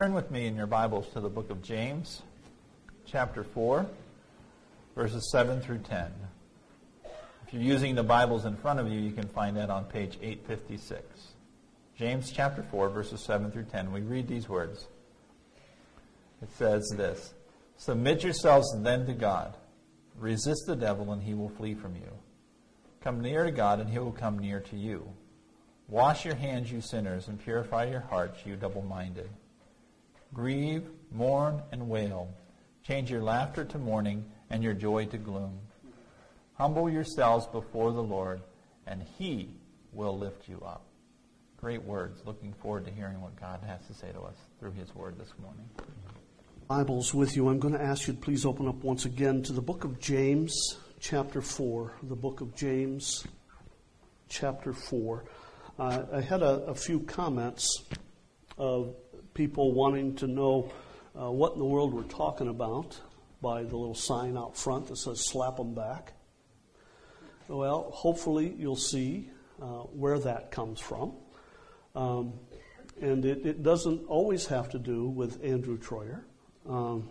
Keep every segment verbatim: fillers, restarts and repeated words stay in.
Turn with me in your Bibles to the book of James, chapter four, verses seven through ten. If you're using the Bibles in front of you, you can find that on page eight fifty-six. James chapter four, verses seven through ten. We read these words. It says this: "Submit yourselves then to God. Resist the devil, and he will flee from you. Come near to God, and he will come near to you. Wash your hands, you sinners, and purify your hearts, you double-minded. Grieve, mourn, and wail. Change your laughter to mourning and your joy to gloom. Humble yourselves before the Lord, and he will lift you up." Great words. Looking forward to hearing what God has to say to us through his word this morning. Bibles with you. I'm going to ask you to please open up once again to the book of James, chapter four. The book of James, chapter four. Uh, I had a, a few comments of people wanting to know uh, what in the world we're talking about by the little sign out front that says "slap 'em back." Well, hopefully you'll see uh, where that comes from. Um, and it, it doesn't always have to do with Andrew Troyer. Um,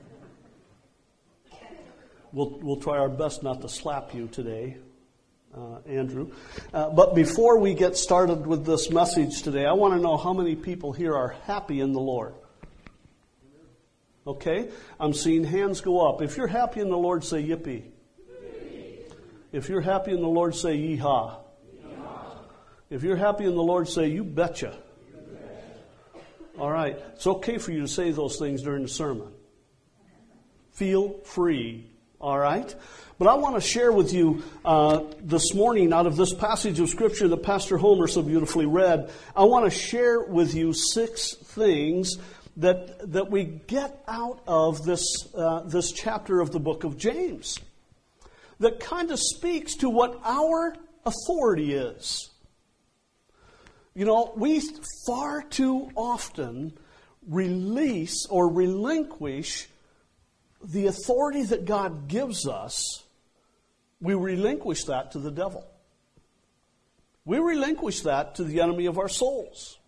we'll, we'll try our best not to slap you today, Uh, Andrew. Uh, but before we get started with this message today, I want to know how many people here are happy in the Lord. Okay? I'm seeing hands go up. If you're happy in the Lord, say yippee. Yippee. If you're happy in the Lord, say yeehaw. Yeehaw. If you're happy in the Lord, say you betcha. You betcha. All right. It's okay for you to say those things during the sermon. Feel free. All right? But I want to share with you uh, this morning out of this passage of Scripture that Pastor Homer so beautifully read. I want to share with you six things that that we get out of this uh, this chapter of the book of James that kind of speaks to what our authority is. You know, we far too often release or relinquish the authority that God gives us. We relinquish that to the devil. We relinquish that to the enemy of our souls.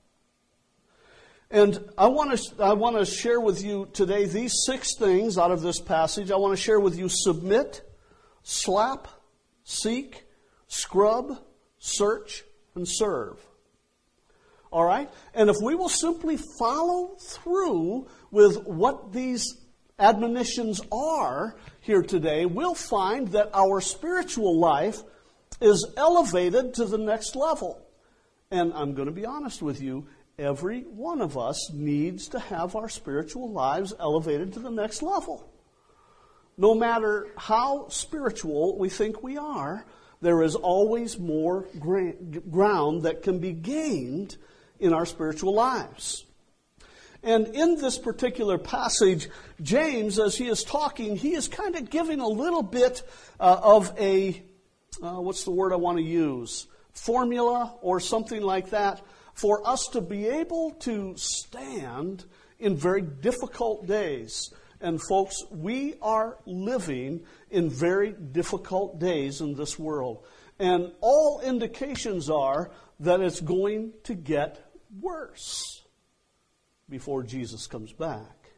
And I want to I want to share with you today these six things out of this passage. I want to share with you: submit, slap, seek, scrub, search, and serve. All right? And if we will simply follow through with what these admonitions are here today, we'll find that our spiritual life is elevated to the next level. And I'm going to be honest with you, every one of us needs to have our spiritual lives elevated to the next level. No matter how spiritual we think we are, there is always more gra- ground that can be gained in our spiritual lives. And in this particular passage, James, as he is talking, he is kind of giving a little bit uh, of a, uh, what's the word I want to use, formula or something like that, for us to be able to stand in very difficult days. And folks, we are living in very difficult days in this world. And all indications are that it's going to get worse before Jesus comes back.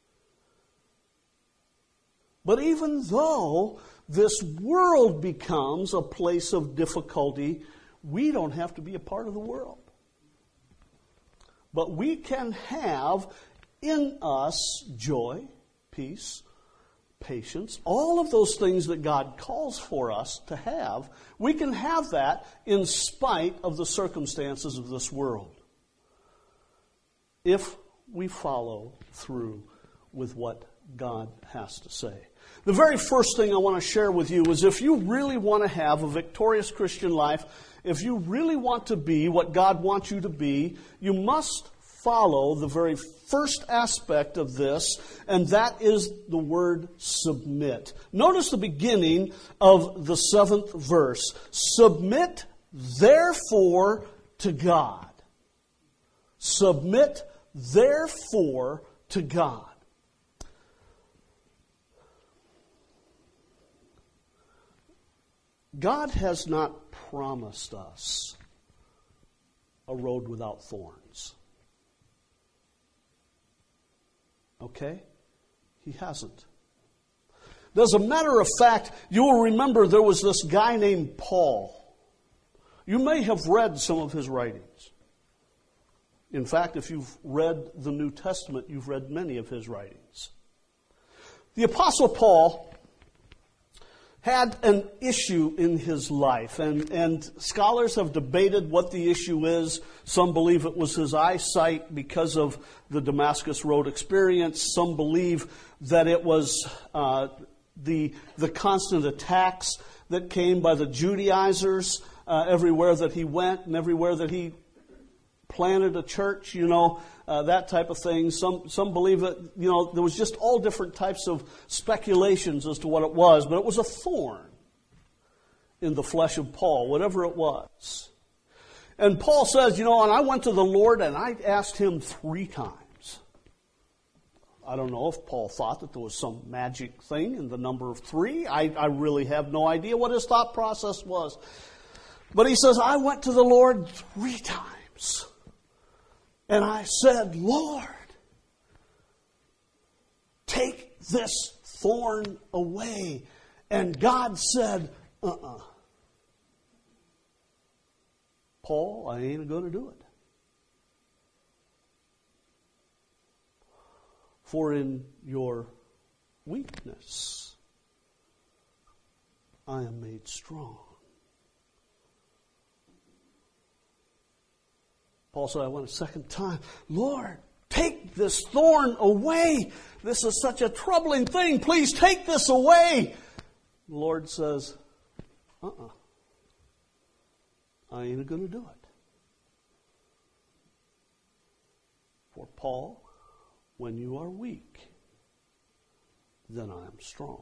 But even though this world becomes a place of difficulty, we don't have to be a part of the world. But we can have in us joy, peace, patience, all of those things that God calls for us to have. We can have that in spite of the circumstances of this world, if we follow through with what God has to say. The very first thing I want to share with you is, if you really want to have a victorious Christian life, if you really want to be what God wants you to be, you must follow the very first aspect of this, and that is the word submit. Notice the beginning of the seventh verse. Submit therefore to God. Submit therefore to God. God has not promised us a road without thorns. Okay? He hasn't. As a matter of fact, you will remember there was this guy named Paul. You may have read some of his writings. In fact, if you've read the New Testament, you've read many of his writings. The Apostle Paul had an issue in his life, and, and scholars have debated what the issue is. Some believe it was his eyesight because of the Damascus Road experience. Some believe that it was uh, the, the constant attacks that came by the Judaizers uh, everywhere that he went and everywhere that he planted a church, you know, uh, that type of thing. Some some believe that, you know, there was just all different types of speculations as to what it was, but it was a thorn in the flesh of Paul, whatever it was. And Paul says, you know, and I went to the Lord and I asked him three times. I don't know if Paul thought that there was some magic thing in the number of three. I, I really have no idea what his thought process was. But he says, I went to the Lord three times. And I said, Lord, take this thorn away. And God said, uh-uh. Paul, I ain't going to do it. For in your weakness, I am made strong. Paul said, I went a second time. Lord, take this thorn away. This is such a troubling thing. Please take this away. The Lord says, uh-uh. I ain't going to do it. For Paul, when you are weak, then I am strong.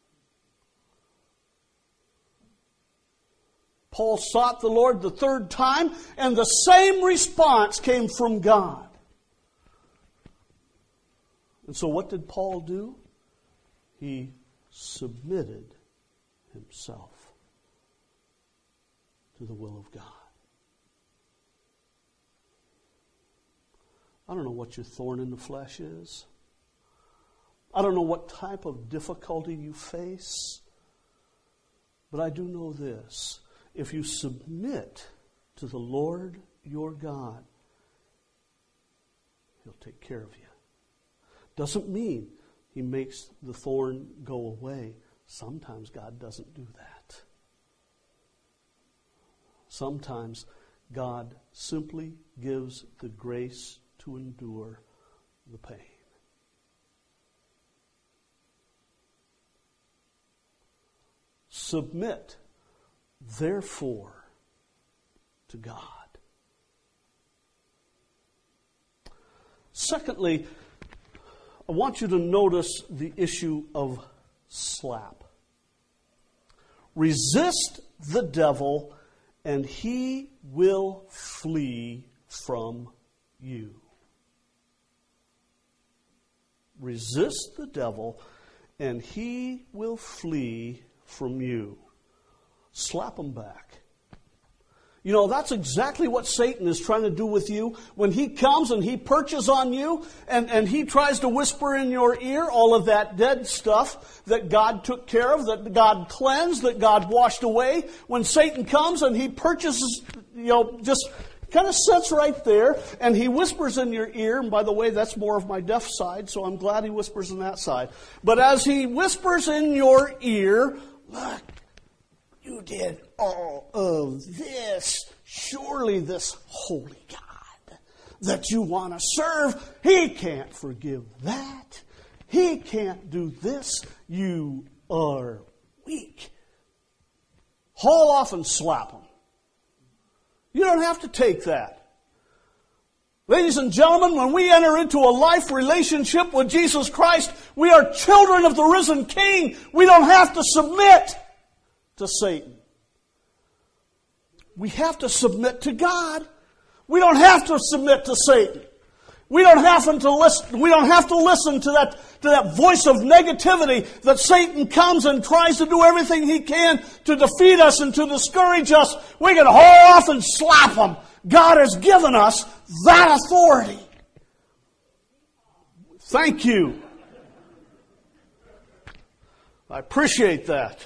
Paul sought the Lord the third time, and the same response came from God. And so what did Paul do? He submitted himself to the will of God. I don't know what your thorn in the flesh is. I don't know what type of difficulty you face. But I do know this. If you submit to the Lord your God, He'll take care of you. Doesn't mean He makes the thorn go away. Sometimes God doesn't do that. Sometimes God simply gives the grace to endure the pain. Submit, therefore, to God. Secondly, I want you to notice the issue of slap. Resist the devil, and he will flee from you. Resist the devil, and he will flee from you. Slap him back. You know, that's exactly what Satan is trying to do with you. When he comes and he perches on you and, and he tries to whisper in your ear all of that dead stuff that God took care of, that God cleansed, that God washed away. When Satan comes and he perches, you know, just kind of sits right there and he whispers in your ear. And by the way, that's more of my deaf side, so I'm glad he whispers in that side. But as he whispers in your ear, look, you did all of this. Surely this holy God that you want to serve, He can't forgive that. He can't do this. You are weak. Haul off and slap him. You don't have to take that. Ladies and gentlemen, when we enter into a life relationship with Jesus Christ, we are children of the risen King. We don't have to submit to Satan. We have to submit to God. We don't have to submit to Satan. We don't have to listen. We don't have to listen to that to that voice of negativity that Satan comes and tries to do everything he can to defeat us and to discourage us. We can haul off and slap him. God has given us that authority. Thank you. I appreciate that.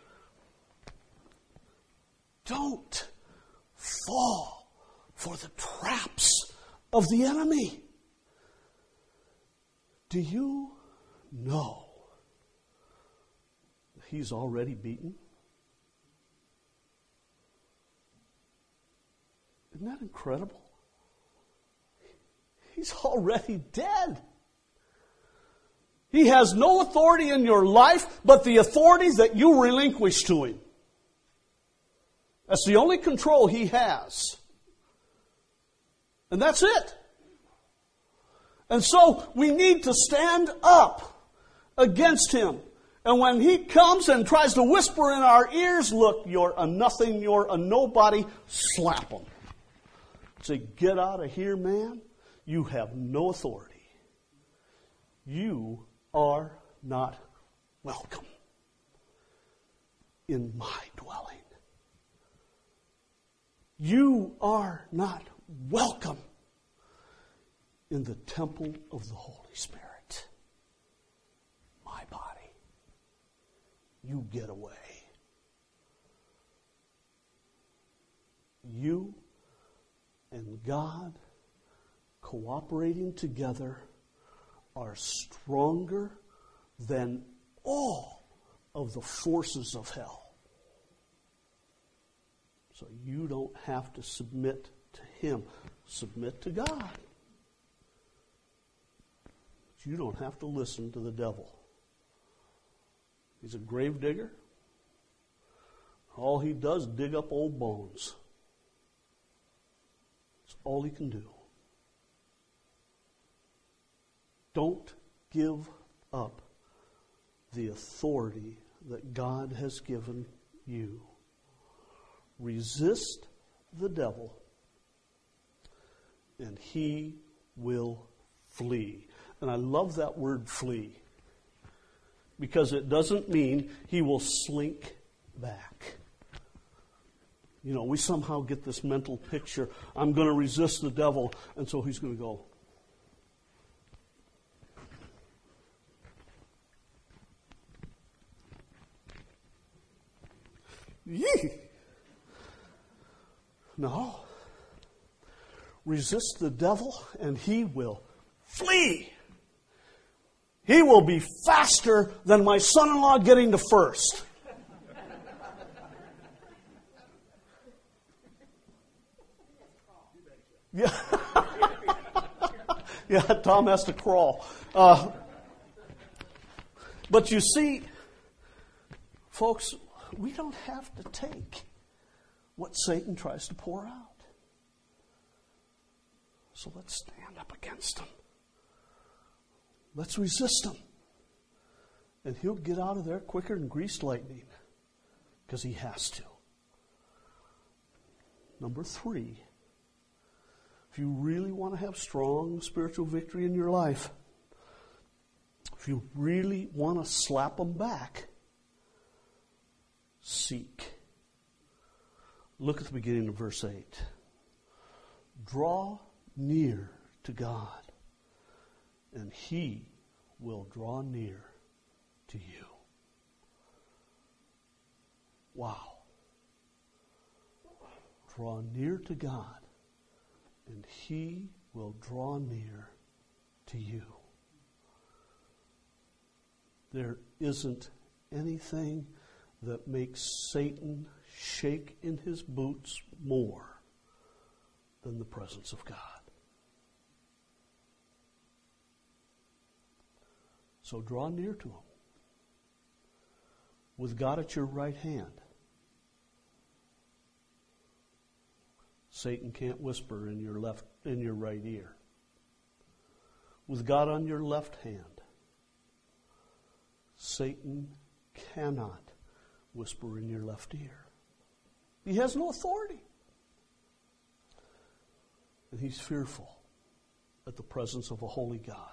Don't fall for the traps of the enemy. Do you know he's already beaten? Isn't that incredible? He's already dead. He has no authority in your life but the authority that you relinquish to him. That's the only control he has. And that's it. And so we need to stand up against him. And when he comes and tries to whisper in our ears, look, you're a nothing, you're a nobody, slap him. Say, get out of here, man. You have no authority. You are not welcome in my dwelling. You are not welcome in the temple of the Holy Spirit. My body. You get away. You and God cooperating together are stronger than all of the forces of hell. So you don't have to submit to him. Submit to God. But you don't have to listen to the devil. He's a grave digger. All he does is dig up old bones. That's all he can do. Don't give up the authority that God has given you. Resist the devil, and he will flee. And I love that word flee, because it doesn't mean he will slink back. You know, we somehow get this mental picture, I'm going to resist the devil, and so he's going to go. Yee! No. Resist the devil and he will flee. He will be faster than my son-in-law getting to first. Yeah. Yeah, Tom has to crawl. Uh, but you see, folks, we don't have to take what Satan tries to pour out. So let's stand up against him. Let's resist him. And he'll get out of there quicker than greased lightning, because he has to. Number three, if you really want to have strong spiritual victory in your life, if you really want to slap them back, seek. Look at the beginning of verse eight. Draw near to God, and he will draw near to you. Wow. Draw near to God, and he will draw near to you. There isn't anything that makes Satan shake in his boots more than the presence of God. So draw near to him. With God at your right hand, Satan can't whisper in your left, in your right ear. With God on your left hand, Satan cannot whisper in your left ear. He has no authority. And he's fearful at the presence of a holy God.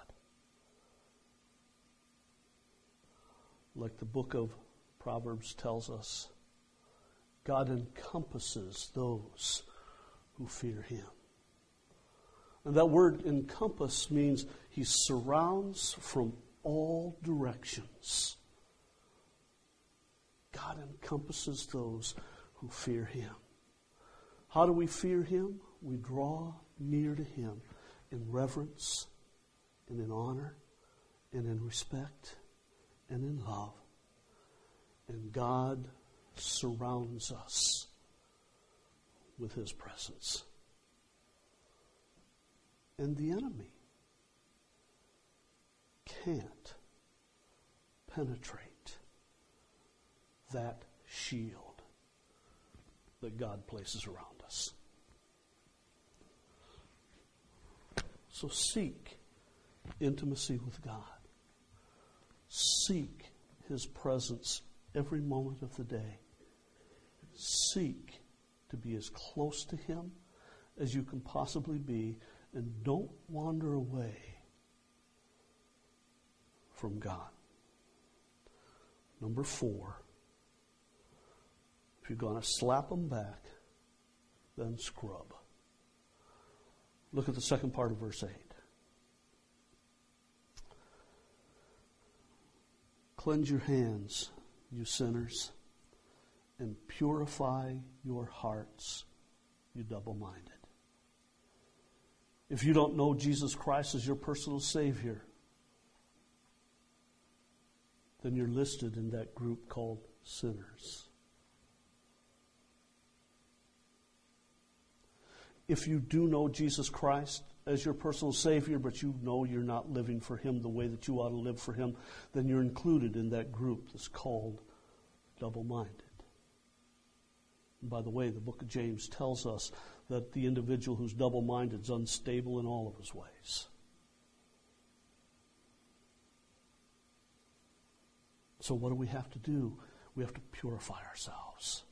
Like the book of Proverbs tells us, God encompasses those who fear him. And that word encompass means he surrounds from all directions. God encompasses those who fear him. How do we fear him? We draw near to him in reverence and in honor and in respect and in love. And God surrounds us with his presence. And the enemy can't penetrate that shield that God places around us. So seek intimacy with God. Seek his presence every moment of the day. Seek to be as close to him as you can possibly be, and don't wander away from God. Number four, if you're going to slap them back, then scrub. Look at the second part of verse eight. Cleanse your hands, you sinners, and purify your hearts, you double-minded. If you don't know Jesus Christ as your personal Savior, then you're listed in that group called sinners. If you do know Jesus Christ as your personal Savior, but you know you're not living for him the way that you ought to live for him, then you're included in that group that's called double-minded. And by the way, the book of James tells us that the individual who's double-minded is unstable in all of his ways. So what do we have to do? We have to purify ourselves.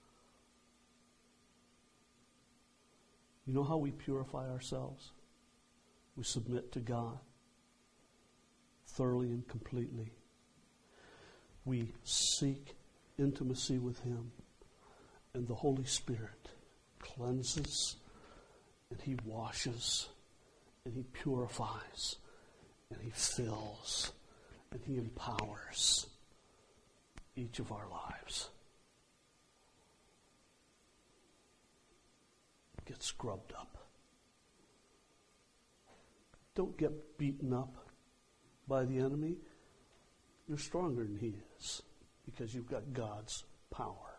You know how we purify ourselves? We submit to God thoroughly and completely. We seek intimacy with him, and the Holy Spirit cleanses, and he washes, and he purifies, and he fills, and he empowers each of our lives. Get scrubbed up. Don't get beaten up by the enemy. You're stronger than he is because you've got God's power.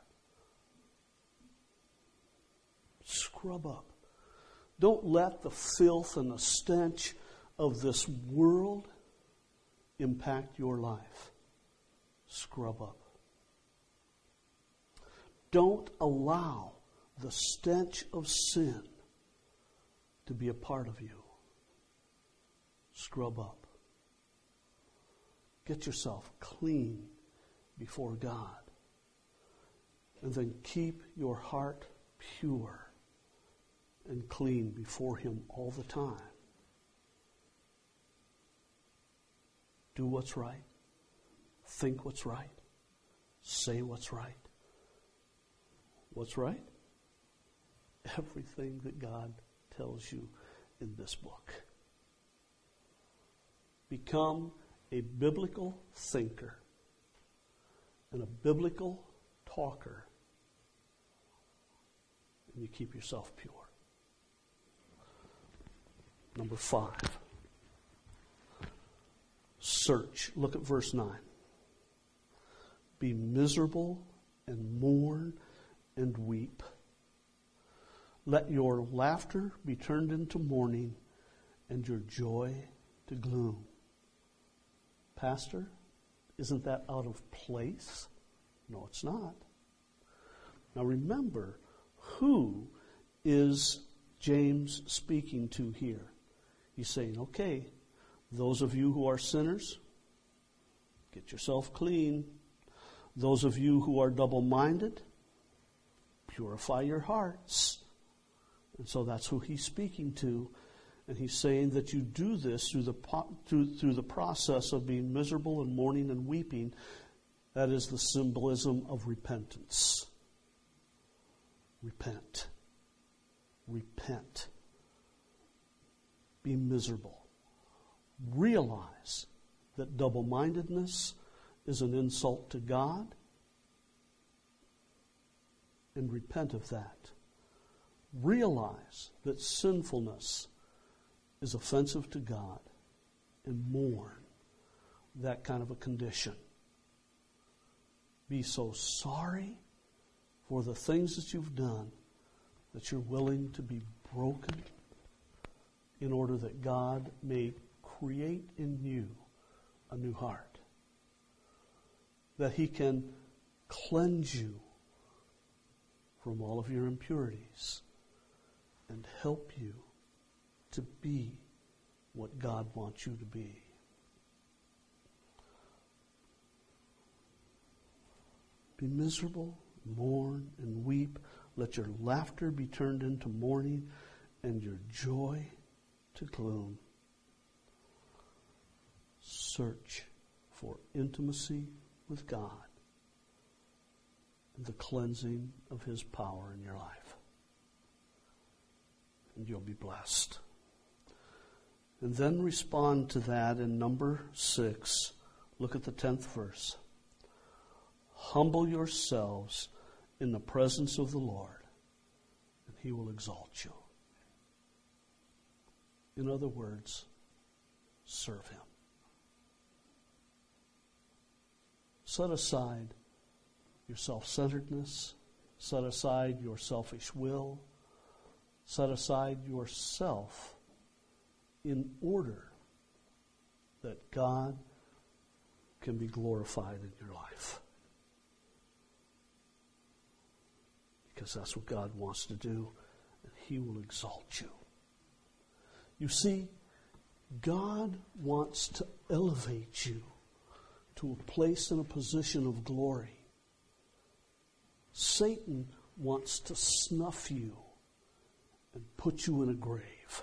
Scrub up. Don't let the filth and the stench of this world impact your life. Scrub up. Don't allow the stench of sin to be a part of you. Scrub up. Get yourself clean before God. And then keep your heart pure and clean before him all the time. Do what's right. Think what's right. Say what's right. What's right? Everything that God tells you in this book. Become a biblical thinker and a biblical talker, and you keep yourself pure. Number five. Search. Look at verse nine. Be miserable and mourn and weep. Let your laughter be turned into mourning and your joy to gloom. Pastor, isn't that out of place? No, it's not. Now remember, who is James speaking to here? He's saying, okay, those of you who are sinners, get yourself clean. Those of you who are double-minded, purify your hearts. And so that's who he's speaking to. And he's saying that you do this through the through, through the process of being miserable and mourning and weeping. That is the symbolism of repentance. Repent. Repent. be miserable. Realize that double-mindedness is an insult to God, and repent of that. Realize that sinfulness is offensive to God, and mourn that kind of a condition. Be so sorry for the things that you've done that you're willing to be broken in order that God may create in you a new heart. That He can cleanse you from all of your impurities and help you to be what God wants you to be. Be miserable, mourn, and weep. Let your laughter be turned into mourning and your joy to gloom. Search for intimacy with God and the cleansing of His power in your life. And you'll be blessed. And then respond to that in number six. Look at the tenth verse. Humble yourselves in the presence of the Lord, and He will exalt you. In other words, serve Him. Set aside your self-centeredness. Set aside your selfish will. Set aside yourself in order that God can be glorified in your life. Because that's what God wants to do, and He will exalt you. You see, God wants to elevate you to a place and a position of glory. Satan wants to snuff you and put you in a grave.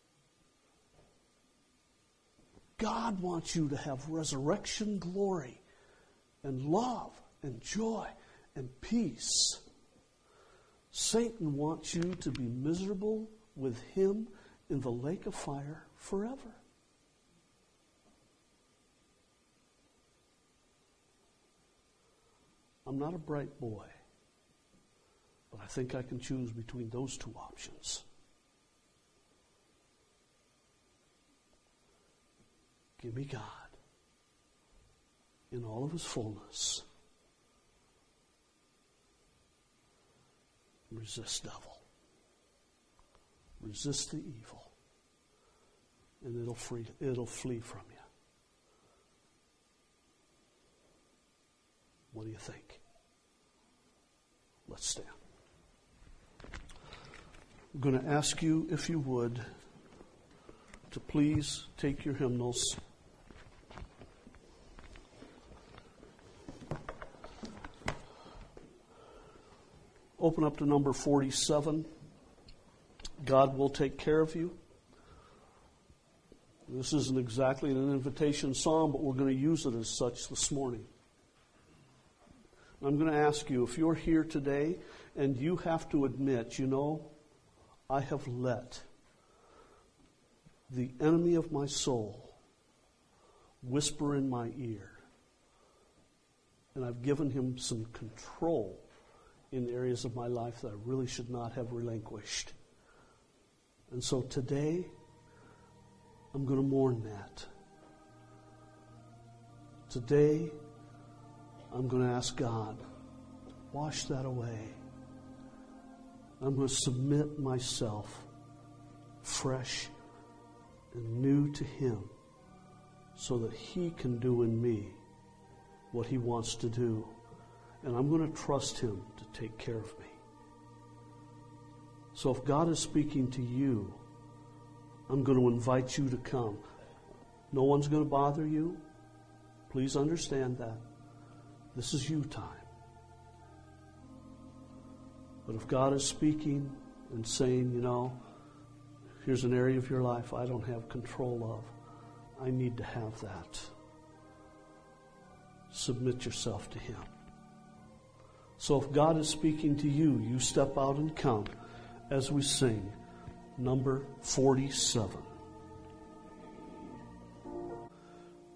God wants you to have resurrection glory and love and joy and peace. Satan wants you to be miserable with him in the lake of fire forever. I'm not a bright boy, but I think I can choose between those two options. Give me God in all of His fullness. Resist devil. Resist the evil. And it'll free, it'll flee from you. What do you think? Let's stand. I'm going to ask you, if you would, to please take your hymnals. Open up to number forty-seven. God will take care of you. This isn't exactly an invitation song, but we're going to use it as such this morning. I'm going to ask you, if you're here today and you have to admit, you know, I have let the enemy of my soul whisper in my ear, and I've given him some control in areas of my life that I really should not have relinquished. And so today, I'm going to mourn that. Today, I'm going to ask God to wash that away. I'm going to submit myself fresh and new to Him so that He can do in me what He wants to do. And I'm going to trust Him to take care of me. So if God is speaking to you, I'm going to invite you to come. No one's going to bother you. Please understand that. This is you time. But if God is speaking and saying, you know, here's an area of your life I don't have control of, I need to have that. Submit yourself to Him. So if God is speaking to you, you step out and come as we sing number forty-seven.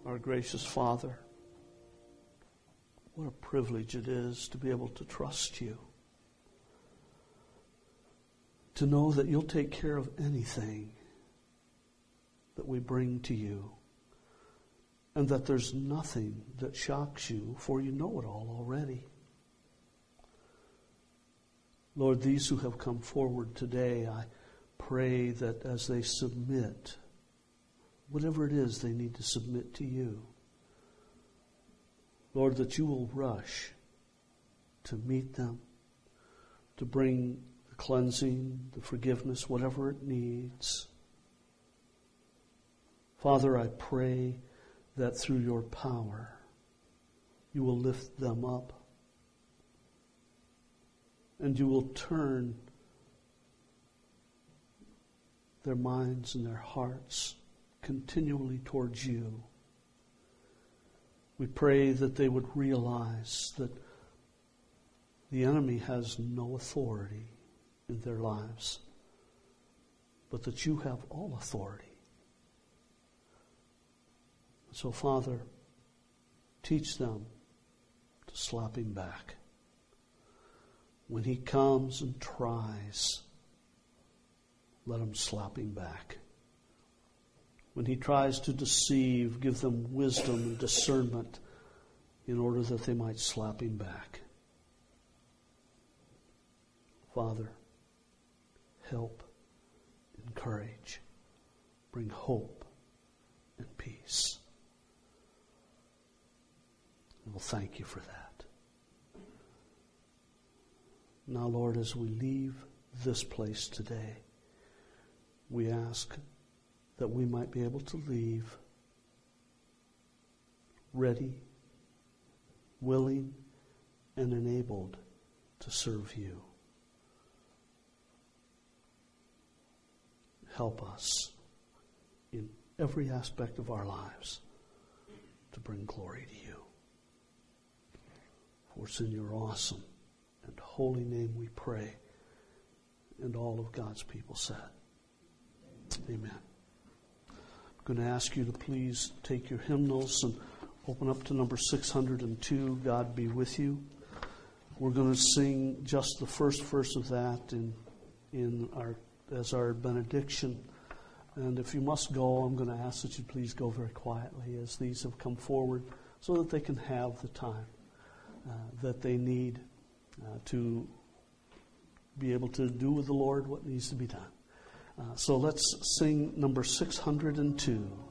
our gracious Father, what a privilege it is to be able to trust you. To know that you'll take care of anything that we bring to you. And that there's nothing that shocks you, for you know it all already. Lord, these who have come forward today, I pray that as they submit, whatever it is they need to submit to you, Lord, that you will rush to meet them, to bring the cleansing, the forgiveness, whatever it needs. Father, I pray that through your power, you will lift them up and you will turn their minds and their hearts continually towards you. We pray that they would realize that the enemy has no authority in their lives, but that you have all authority. So, Father, teach them to slap him back. When he comes and tries, let him slap him back. When he tries to deceive, give them wisdom and discernment in order that they might slap him back. Father, help, encourage, bring hope and peace. And we'll thank you for that. Now, Lord, as we leave this place today, we ask that we might be able to leave ready, willing, and enabled to serve you. Help us in every aspect of our lives to bring glory to you. For it's in your awesome and holy name we pray, and all of God's people said, amen. I'm going to ask you to please take your hymnals and open up to number six hundred two, God Be With You. We're going to sing just the first verse of that in in our as our benediction. And if you must go, I'm going to ask that you please go very quietly as these have come forward so that they can have the time uh, that they need uh, to be able to do with the Lord what needs to be done. Uh, so let's sing number six hundred two.